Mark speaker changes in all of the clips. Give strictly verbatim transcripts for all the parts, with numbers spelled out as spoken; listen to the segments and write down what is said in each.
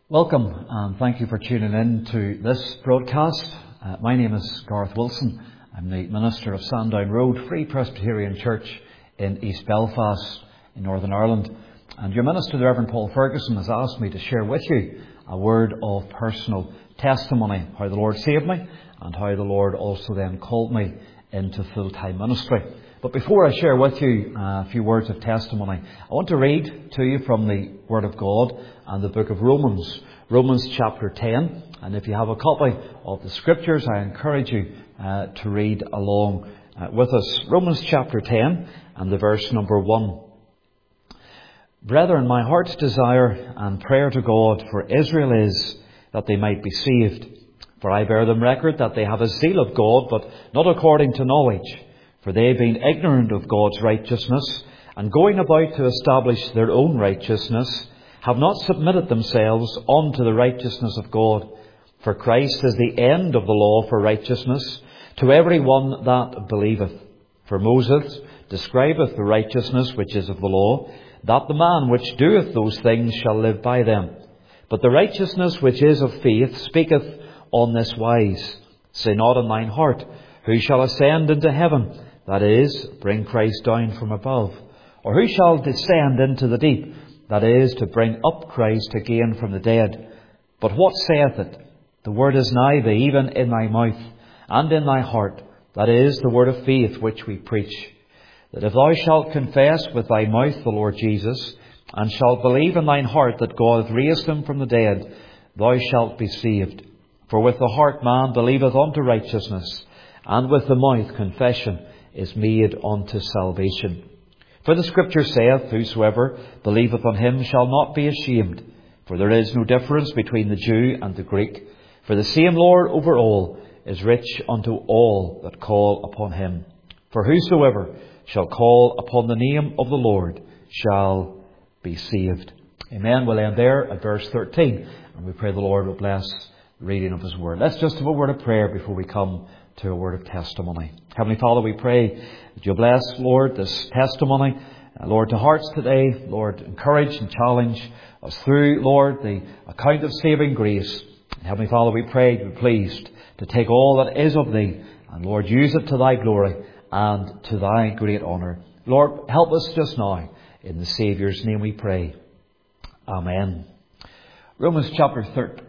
Speaker 1: Welcome and thank you for tuning in to this broadcast. Uh, my name is Gareth Wilson. I'm the minister of Sandown Road Free Presbyterian Church in East Belfast in Northern Ireland. And your minister, the Reverend Paul Ferguson, has asked me to share with you a word of personal testimony, how the Lord saved me and how the Lord also then called me into full-time ministry. But before I share with you a few words of testimony, I want to read to you from the Word of God and the book of Romans, Romans chapter ten. And if you have a copy of the Scriptures, I encourage you uh, to read along uh, with us. Romans chapter ten and the verse number one. Brethren, my heart's desire and prayer to God for Israel is that they might be saved. For I bear them record that they have a zeal of God, but not according to knowledge. For they, being ignorant of God's righteousness, and going about to establish their own righteousness, have not submitted themselves unto the righteousness of God. For Christ is the end of the law for righteousness to every one that believeth. For Moses describeth the righteousness which is of the law, that the man which doeth those things shall live by them. But the righteousness which is of faith speaketh on this wise, say not in thine heart, who shall ascend into heaven, that is, bring Christ down from above, or who shall descend into the deep, that is, to bring up Christ again from the dead. But what saith it? The word is nigh thee, even in thy mouth, and in thy heart, that is, the word of faith which we preach. That if thou shalt confess with thy mouth the Lord Jesus, and shalt believe in thine heart that God hath raised him from the dead, thou shalt be saved. For with the heart man believeth unto righteousness, and with the mouth confession is made unto salvation. For the Scripture saith, whosoever believeth on him shall not be ashamed. For there is no difference between the Jew and the Greek. For the same Lord over all is rich unto all that call upon him. For whosoever shall call upon the name of the Lord shall be saved. Amen. We'll end there at verse thirteen. And we pray the Lord will bless the reading of His Word. Let's just have a word of prayer before we come to a word of testimony. Heavenly Father, we pray that you'll bless, Lord, this testimony, uh, Lord, to hearts today. Lord, encourage and challenge us through, Lord, the account of saving grace. And Heavenly Father, we pray to be pleased to take all that is of Thee and, Lord, use it to Thy glory and to Thy great honour. Lord, help us just now. In the Saviour's name we pray. Amen. Romans chapter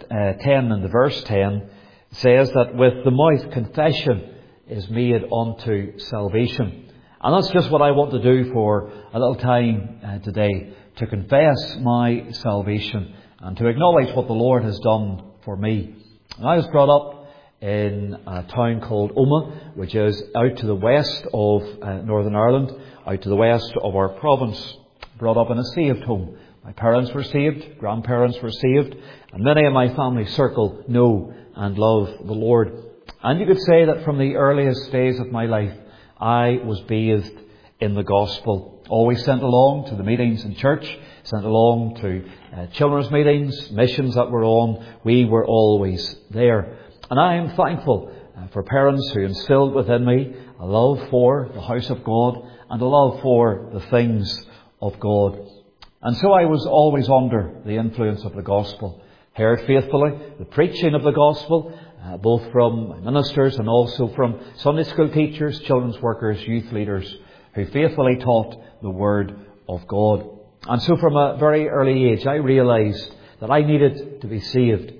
Speaker 1: ten and the verse ten says that with the mouth confession is made unto salvation. And that's just what I want to do for a little time uh, today, to confess my salvation and to acknowledge what the Lord has done for me. And I was brought up in a town called Omagh, which is out to the west of uh, Northern Ireland, out to the west of our province. Brought up in a saved home. My parents were saved, grandparents were saved, and many in my family circle know and love the Lord. And you could say that from the earliest days of my life, I was bathed in the gospel. Always sent along to the meetings in church, sent along to uh, children's meetings, missions that were on. We were always there. And I am thankful uh, for parents who instilled within me a love for the house of God and a love for the things of God. And so I was always under the influence of the gospel. Heard faithfully the preaching of the gospel, uh, both from ministers and also from Sunday school teachers, children's workers, youth leaders, who faithfully taught the Word of God. And so from a very early age, I realised that I needed to be saved.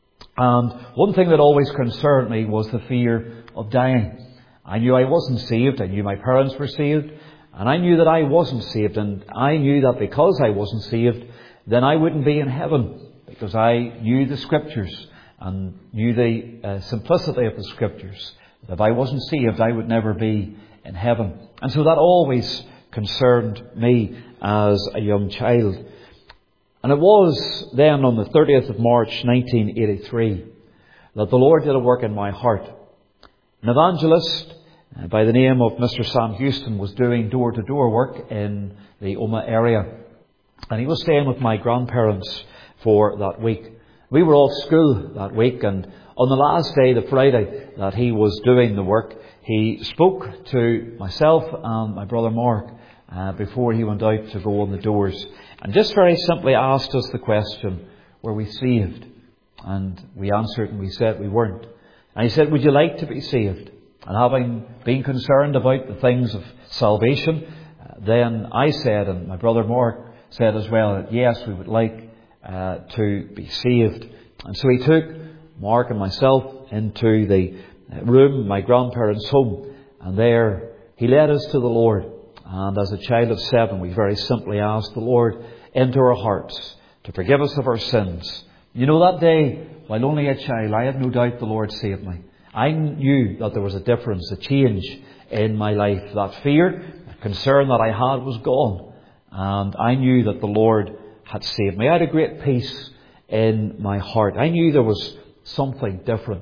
Speaker 1: And one thing that always concerned me was the fear of dying. I knew I wasn't saved. I knew my parents were saved. And I knew that I wasn't saved. And I knew that because I wasn't saved, then I wouldn't be in heaven. Because I knew the Scriptures and knew the uh, simplicity of the Scriptures. That if I wasn't saved, I would never be in heaven. And so that always concerned me as a young child. And it was then on the thirtieth of March nineteen eighty-three that the Lord did a work in my heart. An evangelist uh, by the name of Mister Sam Houston was doing door-to-door work in the Omagh area. And he was staying with my grandparents for that week. We were off school that week, and on the last day, the Friday that he was doing the work, he spoke to myself and my brother Mark uh, before he went out to go on the doors, and just very simply asked us the question, were we saved? And we answered and we said we weren't. And he said, would you like to be saved? And having been concerned about the things of salvation, uh, then I said, and my brother Mark said as well, that yes, we would like uh, to be saved. And so he took Mark and myself into the room, my grandparents' home, and there he led us to the Lord. And as a child of seven, we very simply asked the Lord into our hearts to forgive us of our sins. You know, that day, while only a child, I had no doubt the Lord saved me. I knew that there was a difference, a change in my life. That fear, that concern that I had was gone. And I knew that the Lord had saved me. I had a great peace in my heart. I knew there was something different.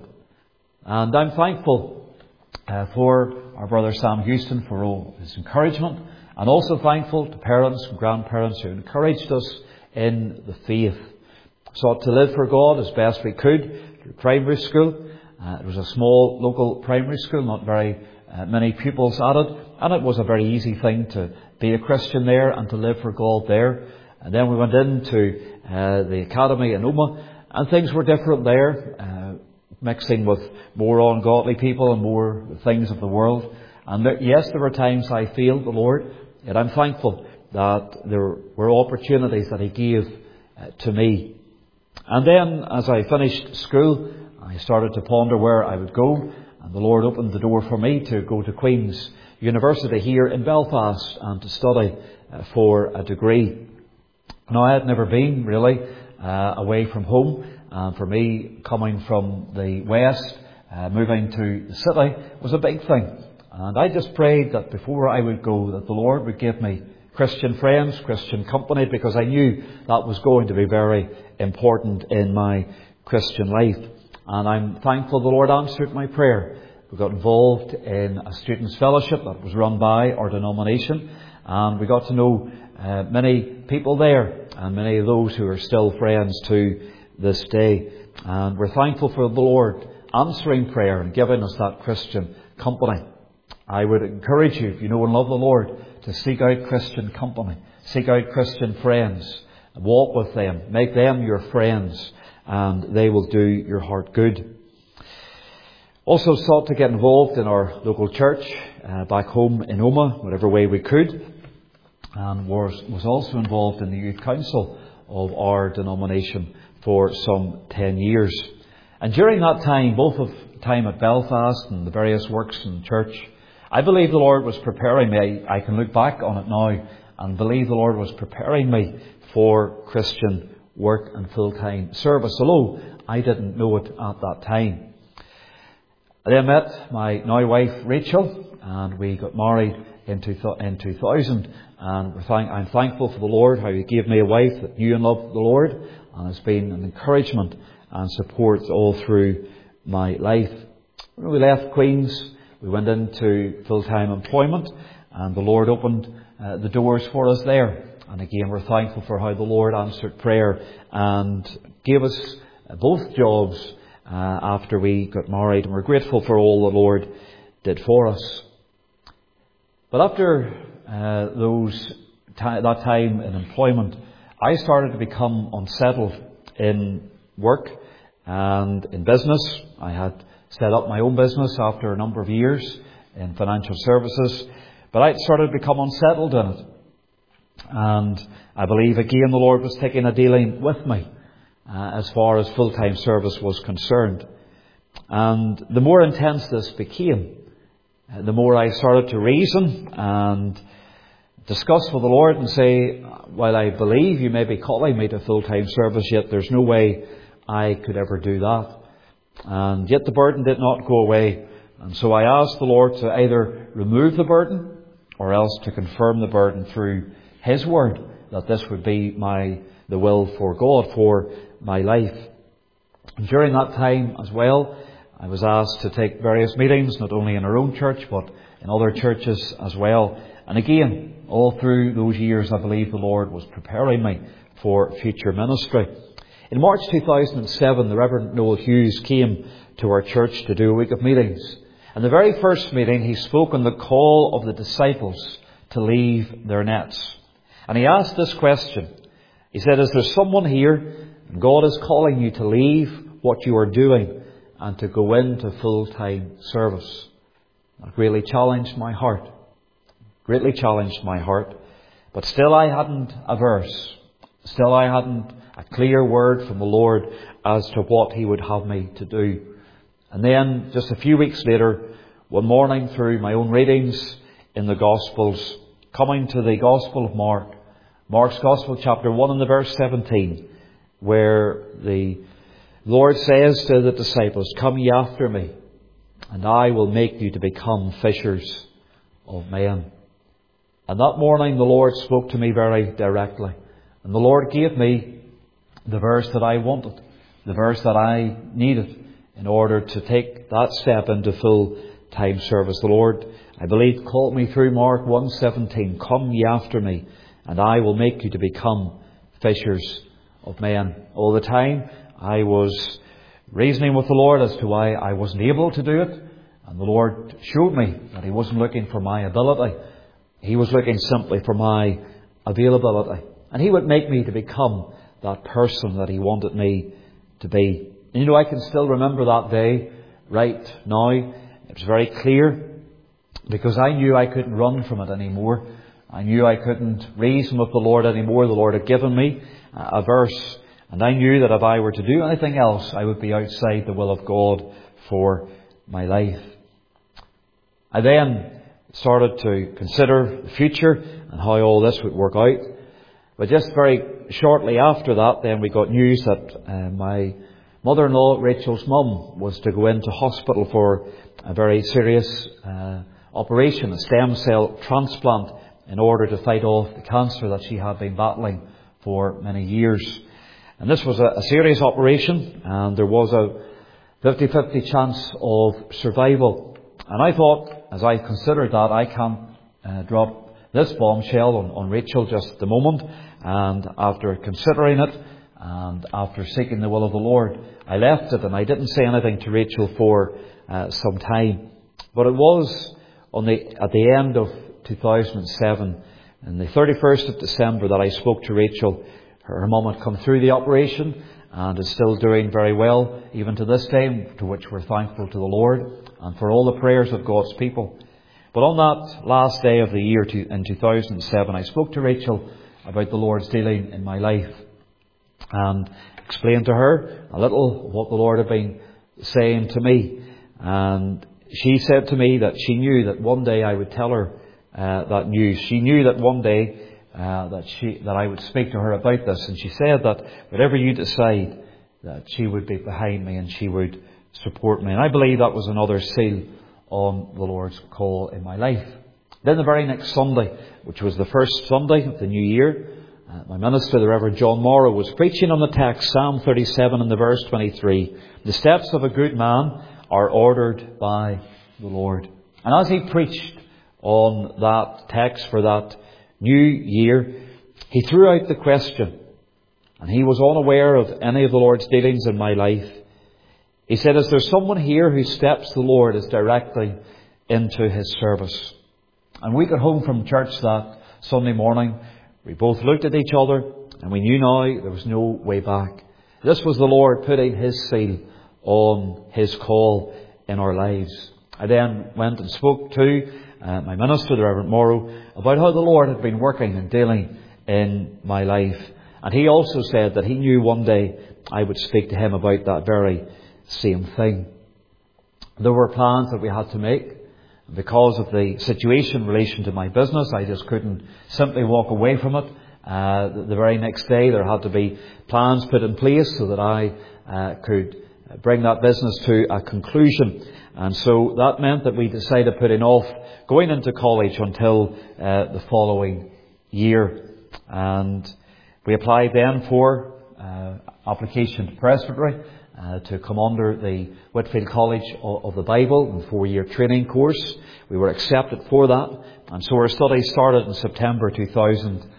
Speaker 1: And I'm thankful uh, for our brother Sam Houston for all his encouragement. And also thankful to parents and grandparents who encouraged us in the faith. Sought to live for God as best we could through primary school. Uh, it was a small local primary school, not very uh, many pupils at it. And it was a very easy thing to be a Christian there and to live for God there. And then we went into uh, the academy in Omagh, and things were different there, uh, mixing with more ungodly people and more things of the world. And there, yes, there were times I failed the Lord, yet I'm thankful that there were opportunities that He gave uh, to me. And then, as I finished school, I started to ponder where I would go, and the Lord opened the door for me to go to Queen's University here in Belfast and to study uh, for a degree. Now, I had never been really uh, away from home, and for me, coming from the west, uh, moving to the city was a big thing. And I just prayed that before I would go, that the Lord would give me Christian friends, Christian company, because I knew that was going to be very important in my Christian life. And I'm thankful the Lord answered my prayer. We got involved in a students' fellowship that was run by our denomination, and we got to know uh, many people there, and many of those who are still friends to this day. And we're thankful for the Lord answering prayer and giving us that Christian company. I would encourage you, if you know and love the Lord, to seek out Christian company, seek out Christian friends, walk with them, make them your friends, and they will do your heart good. Also sought to get involved in our local church uh, back home in Omagh, whatever way we could, and was, was also involved in the youth council of our denomination for some ten years. And during that time, both of time at Belfast and the various works in church, I believe the Lord was preparing me. I can look back on it now and believe the Lord was preparing me for Christian work and full-time service, although I didn't know it at that time. I then met my now wife Rachel, and we got married in two thousand, and we're thank- I'm thankful for the Lord how He gave me a wife that knew and loved the Lord, and has been an encouragement and support all through my life. When we left Queen's, we went into full-time employment, and the Lord opened uh, the doors for us there. And again, we're thankful for how the Lord answered prayer and gave us both jobs uh, after we got married. And we're grateful for all the Lord did for us. But after uh, those t- that time in employment, I started to become unsettled in work and in business. I had set up my own business after a number of years in financial services, but I started to become unsettled in it. And I believe again the Lord was taking a dealing with me uh, as far as full-time service was concerned. And the more intense this became, uh, the more I started to reason and discuss with the Lord and say, while I believe you may be calling me to full-time service, yet there's no way I could ever do that. And yet the burden did not go away. And so I asked the Lord to either remove the burden or else to confirm the burden through His word, that this would be my the will for God for my life. And during that time as well, I was asked to take various meetings, not only in our own church, but in other churches as well. And again, all through those years, I believe the Lord was preparing me for future ministry. In March two thousand seven, the Reverend Noel Hughes came to our church to do a week of meetings. And the very first meeting, he spoke on the call of the disciples to leave their nets. And he asked this question. He said, is there someone here And God is calling you to leave what you are doing and to go into full-time service. That greatly challenged my heart. Greatly challenged my heart. But still I hadn't a verse. Still I hadn't a clear word from the Lord as to what He would have me to do. And then, just a few weeks later, one morning through my own readings in the Gospels, coming to the Gospel of Mark, Mark's Gospel chapter one and the verse seventeen, where the Lord says to the disciples, "Come ye after me, and I will make you to become fishers of men." And that morning the Lord spoke to me very directly. And the Lord gave me the verse that I wanted, the verse that I needed in order to take that step into full-time service. The Lord, I believe, called me through Mark one seventeen, "Come ye after me, and I will make you to become fishers of men." All the time I was reasoning with the Lord as to why I wasn't able to do it. And the Lord showed me that He wasn't looking for my ability. He was looking simply for my availability. And He would make me to become that person that He wanted me to be. And you know, I can still remember that day right now. It was very clear because I knew I couldn't run from it anymore. I knew I couldn't reason with the Lord anymore. The Lord had given me a verse, and I knew that if I were to do anything else, I would be outside the will of God for my life. I then started to consider the future and how all this would work out. But just very shortly after that, then we got news that uh, my mother-in-law, Rachel's mum, was to go into hospital for a very serious uh, operation, a stem cell transplant, in order to fight off the cancer that she had been battling for many years. And this was a, a serious operation, and there was a fifty-fifty chance of survival. And I thought, as I considered that, I can't uh, drop this bombshell on, on Rachel just at the moment. And after considering it, and after seeking the will of the Lord, I left it, and I didn't say anything to Rachel for uh, some time. But it was on the at the end of two thousand seven, on the thirty-first of December, that I spoke to Rachel. Her, her mum had come through the operation and is still doing very well, even to this day, to which we're thankful to the Lord and for all the prayers of God's people. But on that last day of the year in two thousand seven, I spoke to Rachel about the Lord's dealing in my life and explained to her a little what the Lord had been saying to me. And she said to me that she knew that one day I would tell her uh, that news. She knew that one day uh, that she that I would speak to her about this. And she said that whatever you decide, that she would be behind me and she would support me. And I believe that was another seal on the Lord's call in my life. Then the very next Sunday, which was the first Sunday of the new year, uh, my minister, the Reverend John Morrow, was preaching on the text, Psalm thirty-seven and the verse twenty-three. The steps of a good man are ordered by the Lord. And as he preached on that text for that new year, he threw out the question, and he was unaware of any of the Lord's dealings in my life. He said, is there someone here whose steps the Lord is directing into His service? And we got home from church that Sunday morning. We both looked at each other and we knew now there was no way back. This was the Lord putting His seal on His call in our lives. I then went and spoke to uh, my minister, the Reverend Morrow, about how the Lord had been working and dealing in my life. And he also said that he knew one day I would speak to him about that very same thing. There were plans that we had to make. Because of the situation in relation to my business, I just couldn't simply walk away from it. Uh, the, the very next day there had to be plans put in place so that I uh, could bring that business to a conclusion. And so that meant that we decided putting off going into college until uh, the following year. And we applied then for uh, application to presbytery. Uh, to come under the Whitfield College of, of the Bible, a four-year training course. We were accepted for that, and so our studies started in September two thousand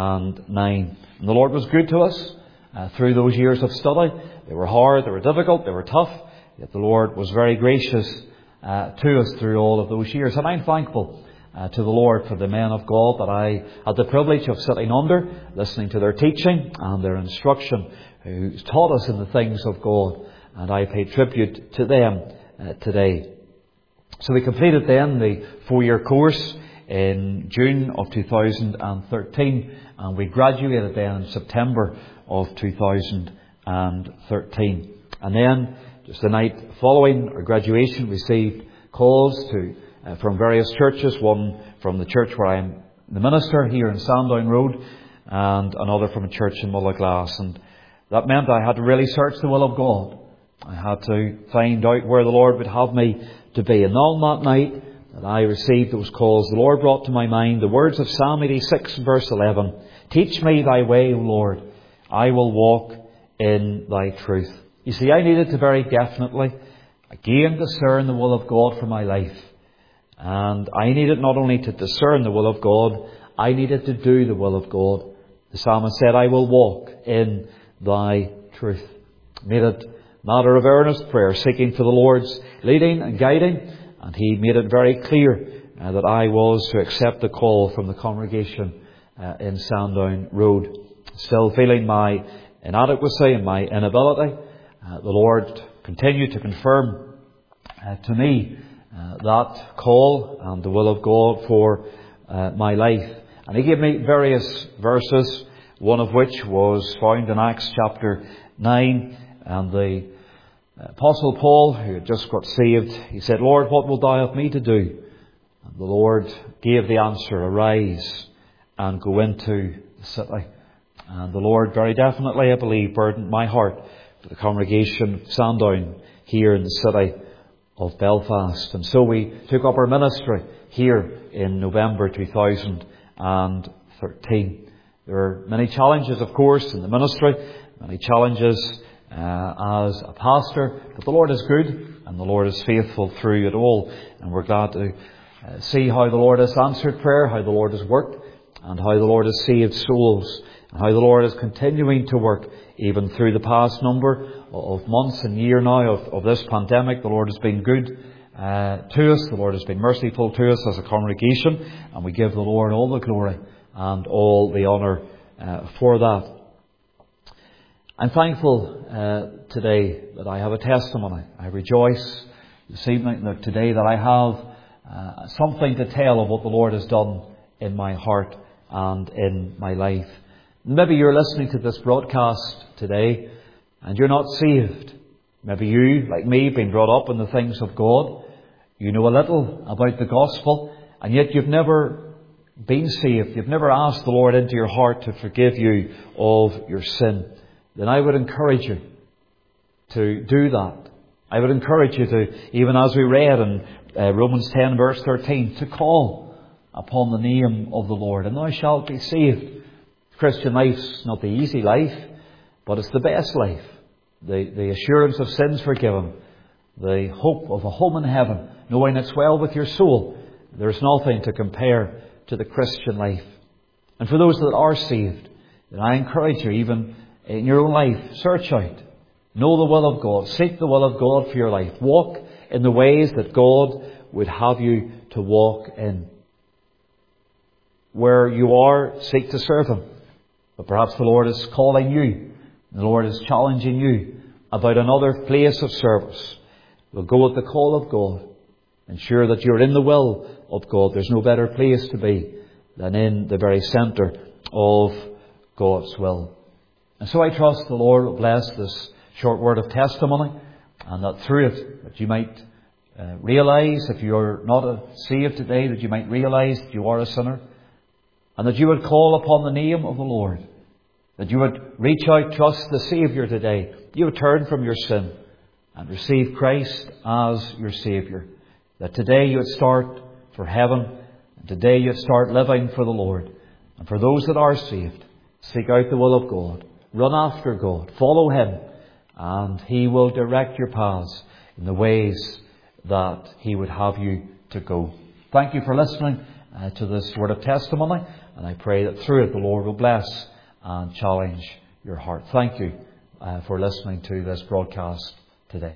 Speaker 1: nine. And the Lord was good to us uh, through those years of study. They were hard, they were difficult, they were tough, yet the Lord was very gracious uh, to us through all of those years. And I'm thankful uh, to the Lord for the men of God that I had the privilege of sitting under, listening to their teaching and their instruction, who taught us in the things of God. And I pay tribute to them uh, today. So we completed then the four-year course in June of two thousand thirteen, and we graduated then in September of two thousand thirteen. And then, just the night following our graduation, received calls to uh, from various churches, one from the church where I am the minister here in Sandown Road, and another from a church in Mullaglass. And that meant I had to really search the will of God. I had to find out where the Lord would have me to be. And on that night that I received those calls, the Lord brought to my mind the words of Psalm eighty-six, verse eleven. Teach me thy way, O Lord. I will walk in thy truth. You see, I needed to very definitely, again, discern the will of God for my life. And I needed not only to discern the will of God, I needed to do the will of God. The psalmist said, I will walk in thy truth. Made it a matter of earnest prayer, seeking for the Lord's leading and guiding. And he made it very clear uh, that I was to accept the call from the congregation uh, in Sandown Road. Still feeling my inadequacy and my inability, uh, the Lord continued to confirm uh, to me uh, that call and the will of God for uh, my life. And he gave me various verses, one of which was found in Acts chapter nine. And the Apostle Paul, who had just got saved, he said, Lord, what wilt thou have me to do? And the Lord gave the answer, arise and go into the city. And the Lord very definitely, I believe, burdened my heart for the congregation of Sandown here in the city of Belfast. And so we took up our ministry here in November two thousand thirteen. There are many challenges, of course, in the ministry, many challenges uh, as a pastor, but the Lord is good and the Lord is faithful through it all. And we're glad to uh, see how the Lord has answered prayer, how the Lord has worked, and how the Lord has saved souls, and how the Lord is continuing to work even through the past number of months and year now of, of this pandemic. The Lord has been good uh, to us. The Lord has been merciful to us as a congregation, and we give the Lord all the glory and all the honour uh, for that. I'm thankful uh, today that I have a testimony. I rejoice this evening that today that I have uh, something to tell of what the Lord has done in my heart and in my life. Maybe you're listening to this broadcast today and you're not saved. Maybe you, like me, have been brought up in the things of God. You know a little about the gospel, and yet you've never been saved. You've never asked the Lord into your heart to forgive you of your sin. Then I would encourage you to do that. I would encourage you to, even as we read in uh, Romans ten verse thirteen, to call upon the name of the Lord, and thou shalt be saved. Christian life's not the easy life, but it's the best life. The, the assurance of sins forgiven, the hope of a home in heaven, knowing it's well with your soul. There's nothing to compare to the Christian life. And for those that are saved, then I encourage you, even in your own life, search out, know the will of God, seek the will of God for your life, walk in the ways that God would have you to walk in. Where you are, seek to serve Him. But perhaps the Lord is calling you, the Lord is challenging you about another place of service. We'll go with the call of God. Ensure that you're in the will of God. There's no better place to be than in the very centre of God's will. And so I trust the Lord will bless this short word of testimony, and that through it, that you might uh, realise, if you're not a saved today, that you might realise that you are a sinner, and that you would call upon the name of the Lord, that you would reach out, trust the Saviour today. You would turn from your sin and receive Christ as your Saviour. That today you would start for heaven, and today you would start living for the Lord. And for those that are saved, seek out the will of God. Run after God. Follow Him. And He will direct your paths in the ways that He would have you to go. Thank you for listening uh, to this word of testimony. And I pray that through it the Lord will bless and challenge your heart. Thank you uh, for listening to this broadcast today.